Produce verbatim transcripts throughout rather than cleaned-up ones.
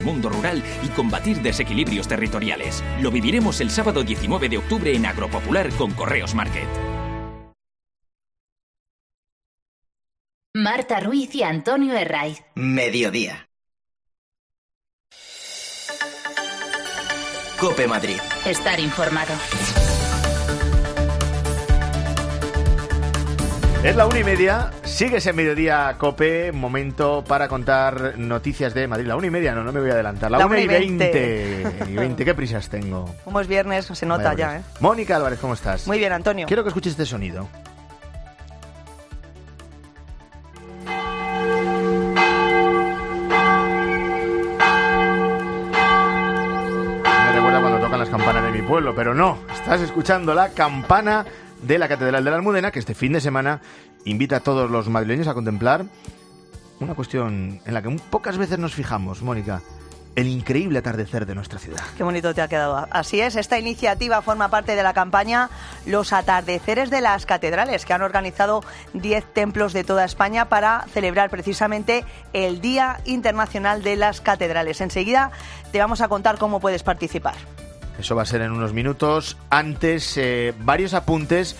mundo rural y combatir desequilibrios territoriales. Lo viviremos el sábado diecinueve de octubre en Agropopular con Correos Market. Marta Ruiz y Antonio Herraiz. Mediodía. COPE Madrid. Estar informado. Es la una y media, sigues en Mediodía COPE, momento para contar noticias de Madrid. La una y media, no, no me voy a adelantar. La, la una y veinte. y veinte, qué prisas tengo. Como es viernes, se nota Vaya, ya, ¿eh? Mónica Álvarez, ¿cómo estás? Muy bien, Antonio. Quiero que escuches este sonido. Me recuerda cuando tocan las campanas de mi pueblo, pero no, estás escuchando la campana de la Catedral de la Almudena, que este fin de semana invita a todos los madrileños a contemplar una cuestión en la que pocas veces nos fijamos, Mónica: el increíble atardecer de nuestra ciudad. Qué bonito te ha quedado. Así es, esta iniciativa forma parte de la campaña Los Atardeceres de las Catedrales, que han organizado diez templos de toda España para celebrar precisamente el Día Internacional de las Catedrales. Enseguida te vamos a contar cómo puedes participar. Eso va a ser en unos minutos. Antes, eh, varios apuntes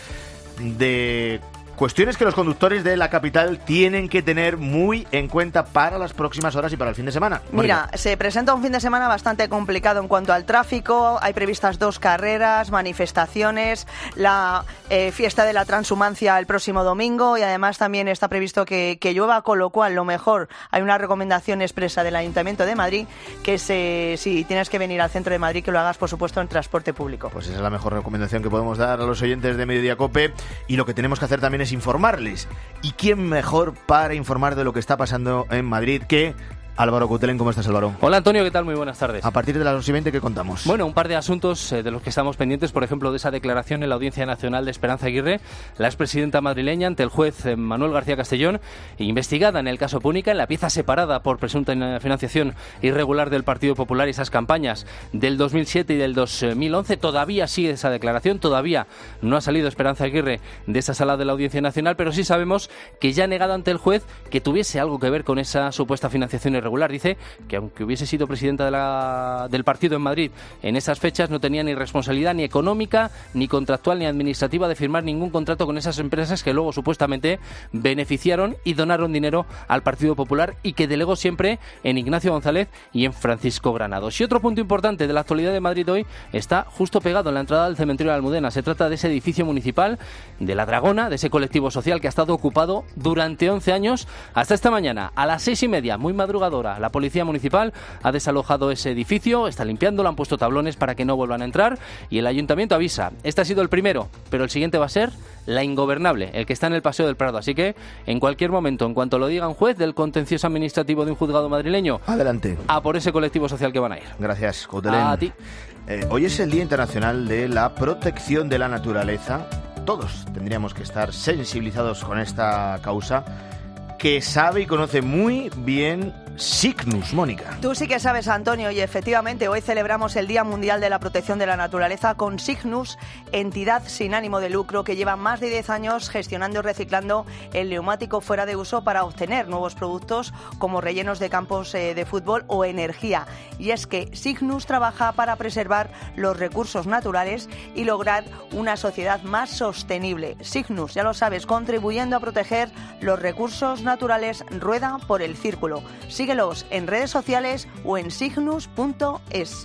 de cuestiones que los conductores de la capital tienen que tener muy en cuenta para las próximas horas y para el fin de semana. Mira, se presenta un fin de semana bastante complicado en cuanto al tráfico. Hay previstas dos carreras, manifestaciones, la eh, fiesta de la transhumancia el próximo domingo, y además también está previsto que, que llueva, con lo cual lo mejor, hay una recomendación expresa del Ayuntamiento de Madrid, que se, si tienes que venir al centro de Madrid, que lo hagas por supuesto en transporte público. Pues esa es la mejor recomendación que podemos dar a los oyentes de Mediodía COPE, y lo que tenemos que hacer también es informarles. ¿Y quién mejor para informar de lo que está pasando en Madrid que Álvaro Cutelén? ¿Cómo estás, Álvaro? Hola, Antonio, ¿qué tal? Muy buenas tardes. A partir de las dos y veinte, ¿qué contamos? Bueno, un par de asuntos eh, de los que estamos pendientes, por ejemplo, de esa declaración en la Audiencia Nacional de Esperanza Aguirre, la expresidenta madrileña ante el juez eh, Manuel García Castellón, investigada en el caso Púnica, en la pieza separada por presunta financiación irregular del Partido Popular y esas campañas del dos mil siete y del dos mil once. Todavía sigue esa declaración, todavía no ha salido Esperanza Aguirre de esa sala de la Audiencia Nacional, pero sí sabemos que ya ha negado ante el juez que tuviese algo que ver con esa supuesta financiación irregular. Dice que aunque hubiese sido presidenta de la, del partido en Madrid en esas fechas, no tenía ni responsabilidad ni económica, ni contractual, ni administrativa de firmar ningún contrato con esas empresas que luego supuestamente beneficiaron y donaron dinero al Partido Popular, y que delegó siempre en Ignacio González y en Francisco Granados. Y otro punto importante de la actualidad de Madrid hoy está justo pegado en la entrada del cementerio de la Almudena. Se trata de ese edificio municipal de La Dragona, de ese colectivo social que ha estado ocupado durante once años hasta esta mañana. A las seis y media, muy madrugadora, la policía municipal ha desalojado ese edificio, está limpiándolo, han puesto tablones para que no vuelvan a entrar, y el ayuntamiento avisa: este ha sido el primero, pero el siguiente va a ser La Ingobernable, el que está en el Paseo del Prado. Así que en cualquier momento, en cuanto lo diga un juez del contencioso administrativo de un juzgado madrileño, adelante, a por ese colectivo social que van a ir. Gracias, Cutelén. A ti. Eh, hoy es el Día Internacional de la Protección de la Naturaleza. Todos tendríamos que estar sensibilizados con esta causa, que sabe y conoce muy bien Cygnus, Mónica. Tú sí que sabes, Antonio, y efectivamente hoy celebramos el Día Mundial de la Protección de la Naturaleza con Cygnus, entidad sin ánimo de lucro que lleva más de diez años gestionando y reciclando el neumático fuera de uso para obtener nuevos productos como rellenos de campos eh, de fútbol o energía. Y es que Cygnus trabaja para preservar los recursos naturales y lograr una sociedad más sostenible. Cygnus, ya lo sabes, contribuyendo a proteger los recursos naturales, rueda por el círculo. Síguelos en redes sociales o en cygnus punto es.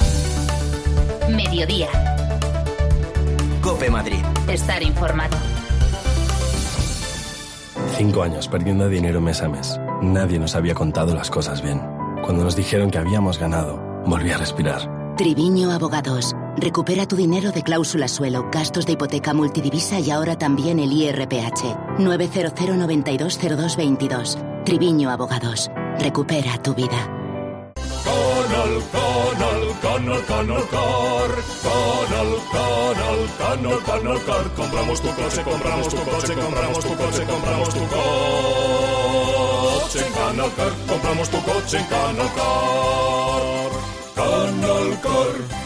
Mediodía. COPE Madrid. Estar informado. Cinco años perdiendo dinero mes a mes. Nadie nos había contado las cosas bien. Cuando nos dijeron que habíamos ganado, volví a respirar. Triviño Abogados. Recupera tu dinero de cláusula suelo, gastos de hipoteca multidivisa y ahora también el I R P H. nueve cero cero nueve dos cero dos dos dos. Triviño Abogados. Recupera tu vida. Canal, canal, canal, canal car. Canal, canal, canal, canal car. Compramos tu coche, compramos tu coche, compramos tu coche, compramos tu coche en Canal Car. Compramos tu coche en Canal Car. Canal Car.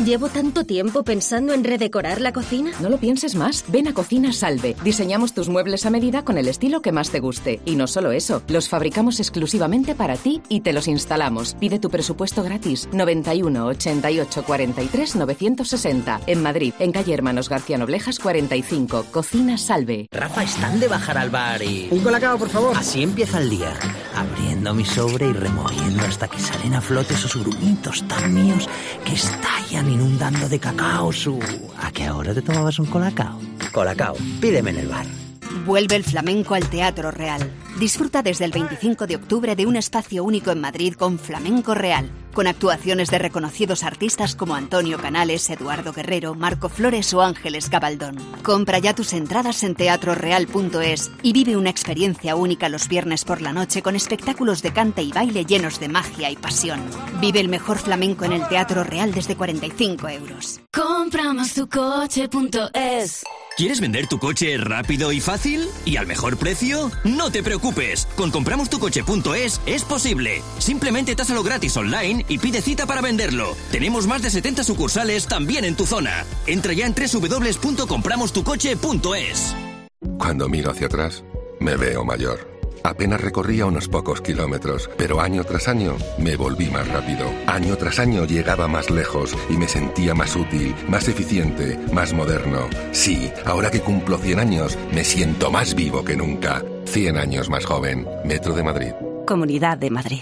Llevo tanto tiempo pensando en redecorar la cocina. No lo pienses más. Ven a Cocina Salve. Diseñamos tus muebles a medida con el estilo que más te guste. Y no solo eso, los fabricamos exclusivamente para ti y te los instalamos. Pide tu presupuesto gratis. noventa y uno, ochenta y ocho, cuarenta y tres, novecientos sesenta. En Madrid, en calle Hermanos García Noblejas cuarenta y cinco. Cocina Salve. Rafa, están de bajar al bar y... Un colacao, por favor. Así empieza el día. Abriendo mi sobre y removiendo hasta que salen a flote esos grumitos tan míos que estallan inundando de cacao su... ¿A qué hora te tomabas un colacao? Colacao, pídeme en el bar. Vuelve el flamenco al Teatro Real. Disfruta desde el veinticinco de octubre de un espacio único en Madrid con Flamenco Real, con actuaciones de reconocidos artistas como Antonio Canales, Eduardo Guerrero, Marco Flores o Ángeles Gabaldón. Compra ya tus entradas en teatro real punto es y vive una experiencia única los viernes por la noche con espectáculos de cante y baile llenos de magia y pasión. Vive el mejor flamenco en el Teatro Real desde cuarenta y cinco euros. compramos tu coche punto es. ¿Quieres vender tu coche rápido y fácil? ¿Y al mejor precio? No te preocupes, con compramos tu coche punto es es posible. Simplemente tásalo gratis online y pide cita para venderlo. Tenemos más de setenta sucursales también en tu zona. Entra ya en doble u doble u doble u punto compramos tu coche punto es. Cuando miro hacia atrás, me veo mayor. Apenas recorría unos pocos kilómetros, pero año tras año me volví más rápido. Año tras año llegaba más lejos y me sentía más útil, más eficiente, más moderno. Sí, ahora que cumplo cien años, me siento más vivo que nunca. cien años más joven. Metro de Madrid. Comunidad de Madrid.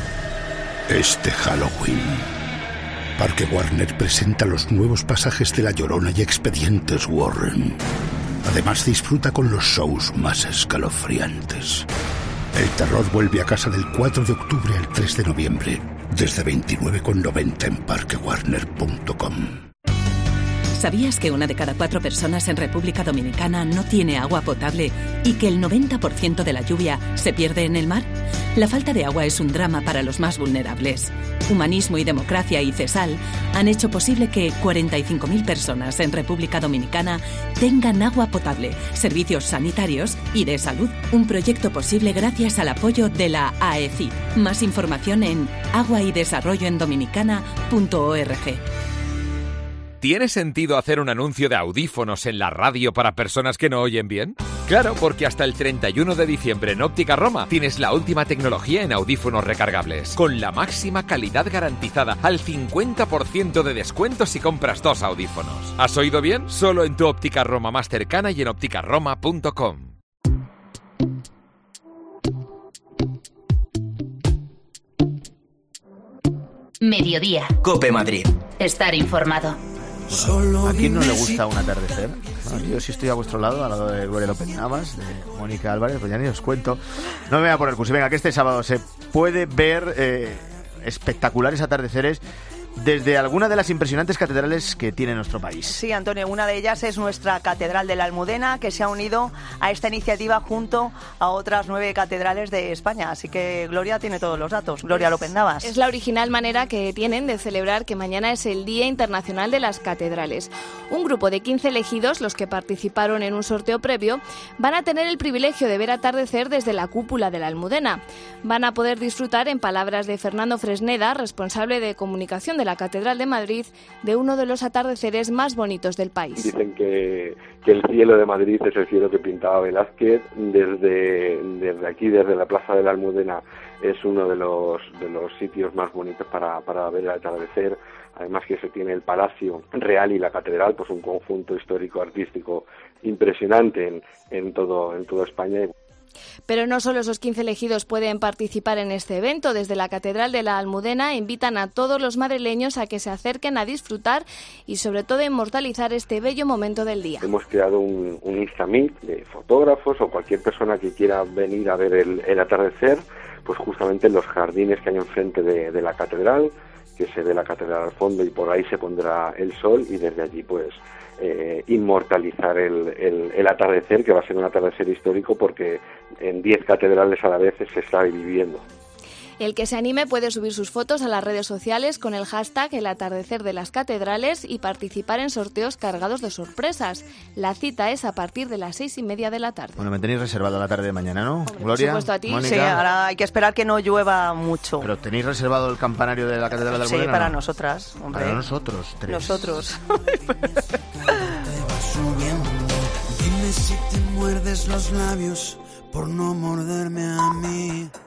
Este Halloween, Parque Warner presenta los nuevos pasajes de La Llorona y Expedientes Warren. Además, disfruta con los shows más escalofriantes. El terror vuelve a casa del cuatro de octubre al tres de noviembre, desde veintinueve con noventa en parque warner punto com. ¿Sabías que una de cada cuatro personas en República Dominicana no tiene agua potable y que el noventa por ciento de la lluvia se pierde en el mar? La falta de agua es un drama para los más vulnerables. Humanismo y Democracia y CESAL han hecho posible que cuarenta y cinco mil personas en República Dominicana tengan agua potable, servicios sanitarios y de salud. Un proyecto posible gracias al apoyo de la A E C I. Más información en agua y desarrollo en dominicana punto org. ¿Tiene sentido hacer un anuncio de audífonos en la radio para personas que no oyen bien? Claro, porque hasta el treinta y uno de diciembre en Óptica Roma tienes la última tecnología en audífonos recargables, con la máxima calidad garantizada, al cincuenta por ciento de descuento si compras dos audífonos. ¿Has oído bien? Solo en tu Óptica Roma más cercana y en óptica roma punto com. Mediodía. COPE Madrid. Estar informado. ¿A quién no le gusta un atardecer? Bueno, yo sí estoy a vuestro lado, al lado de Gloria López Navas, de Mónica Álvarez, pues ya ni os cuento. No me voy a poner cursi. Venga, que este sábado se puede ver eh, espectaculares atardeceres desde alguna de las impresionantes catedrales que tiene nuestro país. Sí, Antonio, una de ellas es nuestra Catedral de la Almudena, que se ha unido a esta iniciativa junto a otras nueve catedrales de España. Así que Gloria tiene todos los datos. Gloria López Navas. Es la original manera que tienen de celebrar que mañana es el Día Internacional de las Catedrales. Un grupo de quince elegidos, los que participaron en un sorteo previo, van a tener el privilegio de ver atardecer desde la cúpula de la Almudena. Van a poder disfrutar, en palabras de Fernando Fresneda, responsable de comunicación de la Catedral de Madrid, de uno de los atardeceres más bonitos del país. Dicen que, que el cielo de Madrid es el cielo que pintaba Velázquez. Desde, desde aquí, desde la Plaza de la Almudena, es uno de los, de los sitios más bonitos para, para ver el atardecer. Además que se tiene el Palacio Real y la Catedral, pues un conjunto histórico-artístico impresionante en, en, todo, en toda España. Pero no solo esos quince elegidos pueden participar en este evento. Desde la Catedral de la Almudena invitan a todos los madrileños a que se acerquen a disfrutar y sobre todo inmortalizar este bello momento del día. Hemos creado un, un Instameet de fotógrafos o cualquier persona que quiera venir a ver el, el atardecer, pues justamente en los jardines que hay enfrente de, de la Catedral, que se ve la Catedral al fondo y por ahí se pondrá el sol y desde allí pues Eh, inmortalizar el, el, el atardecer, que va a ser un atardecer histórico porque en diez catedrales a la vez se está viviendo. El que se anime puede subir sus fotos a las redes sociales con el hashtag El atardecer de las catedrales y participar en sorteos cargados de sorpresas. La cita es a partir de las seis y media de la tarde. Bueno, me tenéis reservado la tarde de mañana, ¿no? Hombre, Gloria, por supuesto a ti. Mónica. Sí, ahora hay que esperar que no llueva mucho. Pero tenéis reservado el campanario de la Catedral de Sí, Almudena, para ¿no? nosotras, hombre. Para nosotros, tres. Nosotros. Dime si te muerdes los labios por no morderme a mí.